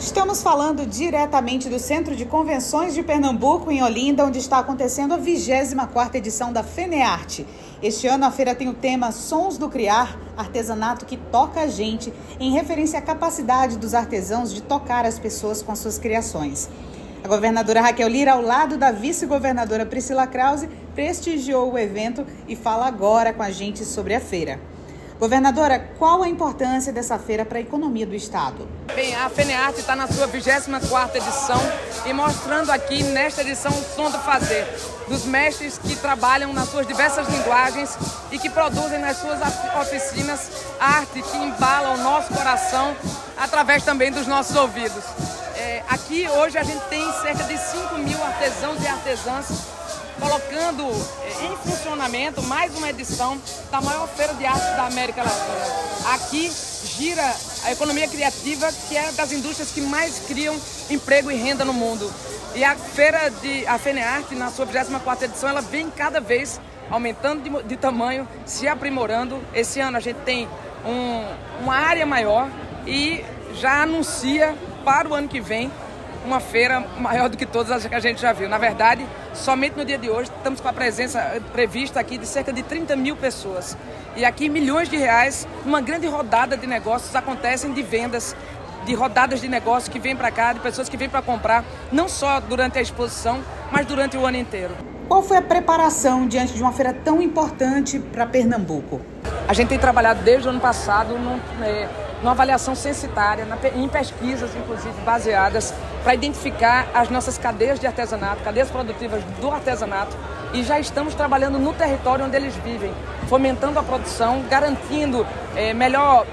Estamos falando diretamente do Centro de Convenções de Pernambuco, em Olinda, onde está acontecendo a 24ª edição da FENEARTE. Este ano a feira tem o tema Sons do Criar, artesanato que toca a gente, em referência à capacidade dos artesãos de tocar as pessoas com as suas criações. A governadora Raquel Lira, ao lado da vice-governadora Priscila Krause, prestigiou o evento e fala agora com a gente sobre a feira. Governadora, qual a importância dessa feira para a economia do Estado? Bem, a FENEARTE está na sua 24ª edição e mostrando aqui nesta edição o som do fazer, dos mestres que trabalham nas suas diversas linguagens e que produzem nas suas oficinas arte que embala o nosso coração através também dos nossos ouvidos. Aqui hoje a gente tem cerca de 5.000 artesãos e artesãs colocando em funcionamento mais uma edição da maior feira de arte da América Latina. Aqui gira a economia criativa, que é das indústrias que mais criam emprego e renda no mundo. E a FENEARTE, na sua 24ª edição, ela vem cada vez aumentando de tamanho, se aprimorando. Esse ano a gente tem uma área maior e já anuncia para o ano que vem uma feira maior do que todas as que a gente já viu. Na verdade, somente no dia de hoje, estamos com a presença prevista aqui de cerca de 30.000 pessoas. E aqui milhões de reais, uma grande rodada de negócios acontecem de vendas, de rodadas de negócios que vêm para cá, de pessoas que vêm para comprar, não só durante a exposição, mas durante o ano inteiro. Qual foi a preparação diante de uma feira tão importante para Pernambuco? A gente tem trabalhado desde o ano passado numa avaliação censitária, em pesquisas, inclusive, baseadas para identificar as nossas cadeias de artesanato, cadeias produtivas do artesanato, e já estamos trabalhando no território onde eles vivem, fomentando a produção, garantindo melhor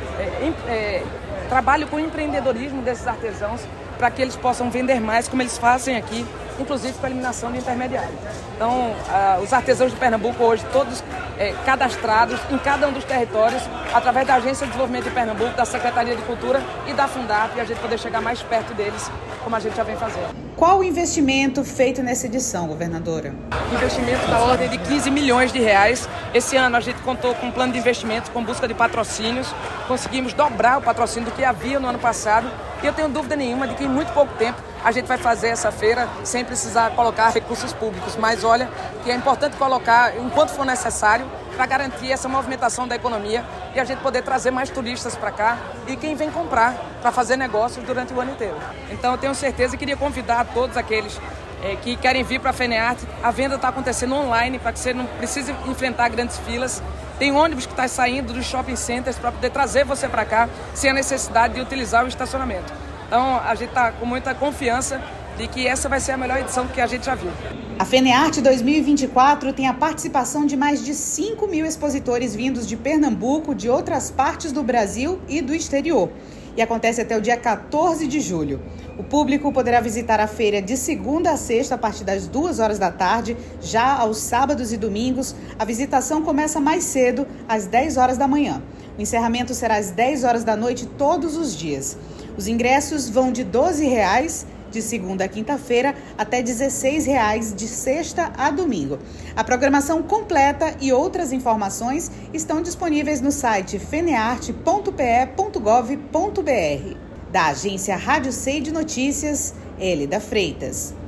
trabalho com o empreendedorismo desses artesãos, para que eles possam vender mais, como eles fazem aqui, inclusive com a eliminação de intermediários. Então, os artesãos de Pernambuco hoje, todos cadastrados em cada um dos territórios, através da Agência de Desenvolvimento de Pernambuco, da Secretaria de Cultura e da Fundap, e a gente poder chegar mais perto deles, como a gente já vem fazendo. Qual o investimento feito nessa edição, governadora? Investimento da ordem de 15 milhões de reais. Esse ano a gente contou com um plano de investimentos, com busca de patrocínios. Conseguimos dobrar o patrocínio do que havia no ano passado. E eu tenho dúvida nenhuma de que em muito pouco tempo a gente vai fazer essa feira sem precisar colocar recursos públicos. Mas olha, que é importante colocar enquanto for necessário para garantir essa movimentação da economia e a gente poder trazer mais turistas para cá e quem vem comprar para fazer negócios durante o ano inteiro. Então eu tenho certeza e queria convidar todos aqueles que querem vir para a FENEARTE. A venda está acontecendo online para que você não precise enfrentar grandes filas. Tem ônibus que está saindo dos shopping centers para poder trazer você para cá sem a necessidade de utilizar o estacionamento. Então a gente está com muita confiança de que essa vai ser a melhor edição que a gente já viu. A FENEARTE 2024 tem a participação de mais de 5.000 expositores vindos de Pernambuco, de outras partes do Brasil e do exterior. E acontece até o dia 14 de julho. O público poderá visitar a feira de segunda a sexta, a partir das 2h da tarde. Já aos sábados e domingos, a visitação começa mais cedo, às 10h da manhã. O encerramento será às 10h da noite todos os dias. Os ingressos vão de R$ 12,00 de segunda a quinta-feira até R$ 16,00 de sexta a domingo. A programação completa e outras informações estão disponíveis no site fenearte.pe.gov.br. Da agência Rádio C de Notícias, Elida Freitas.